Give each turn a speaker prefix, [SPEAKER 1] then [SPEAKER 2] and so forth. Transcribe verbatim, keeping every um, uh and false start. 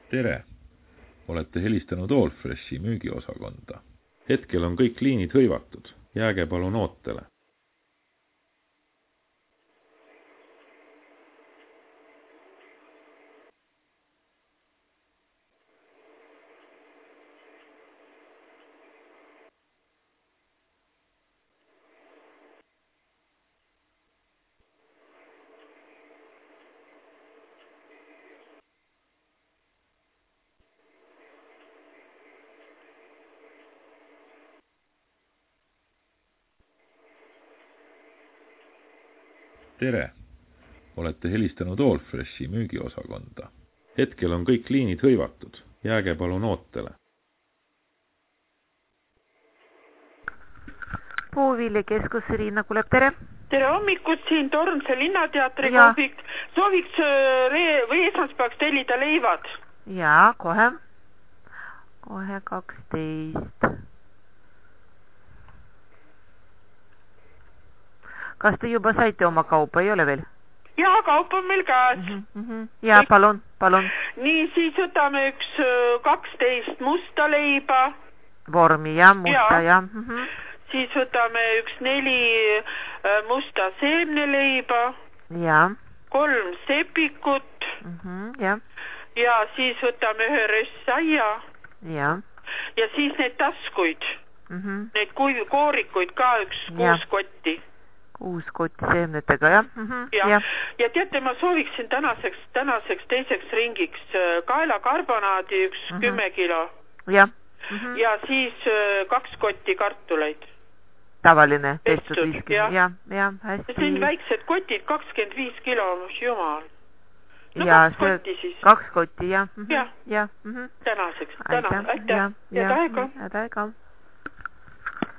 [SPEAKER 1] Tere! Olete helistanud Allfreshi müügiosakonda. Hetkel on kõik liinid hõivatud. Jääge palun ootele. Tere! Olete helistanud Allfreshi müügiosakonda. Hetkel on kõik liinid hõivatud. Jääge palun ootele.
[SPEAKER 2] Puuviljakeskus Riina kuuleb, tere!
[SPEAKER 3] Tere hommikut, siin Tormse linnateatri kohvik. Sooviks re- või esmaspäevaks tellida leivad.
[SPEAKER 2] Jaa, kohe. Kohe kaksteist. Kas te juba saite oma kaupa, ei ole veel?
[SPEAKER 3] Jaa, kaup on meil käes.
[SPEAKER 2] Mm -hmm. Jaa, palun, palun.
[SPEAKER 3] Nii, siis võtame üks kaksteist musta leiba.
[SPEAKER 2] Vormi, jah, musta, jah. Ja. Mm -hmm.
[SPEAKER 3] Siis võtame üks neli musta seemneleiba.
[SPEAKER 2] Jaa.
[SPEAKER 3] Kolm sepikut.
[SPEAKER 2] Mm -hmm. Ja.
[SPEAKER 3] Ja siis võtame ühe rössaia.
[SPEAKER 2] Ja.
[SPEAKER 3] Ja siis need taskuid.
[SPEAKER 2] Mm -hmm.
[SPEAKER 3] Neid kui, koorikuid ka üks kuus ja. Kotti.
[SPEAKER 2] Kuus kotti seemnetega, jah. Mm -hmm.
[SPEAKER 3] ja. Ja. Ja teate, ma sooviksin tänaseks, tänaseks teiseks ringiks kaelakarbonaadi üks mm -hmm. kümme kilo.
[SPEAKER 2] Ja. Mm -hmm.
[SPEAKER 3] Ja siis kaks kotti kartuleid.
[SPEAKER 2] Tavaline pestud viiskümmend,
[SPEAKER 3] ja.
[SPEAKER 2] Ja, ja, hästi.
[SPEAKER 3] See on väiksed kotid, kakskümmend viis kilo, jumal. No
[SPEAKER 2] ja,
[SPEAKER 3] kaks kotti siis.
[SPEAKER 2] Kaks kotti, jah.
[SPEAKER 3] Mm -hmm. Ja.
[SPEAKER 2] Ja. Mm -hmm.
[SPEAKER 3] Tänaseks, täna, aitäh.
[SPEAKER 2] Ja,
[SPEAKER 3] ja, ja tähega.
[SPEAKER 2] Ja tähega.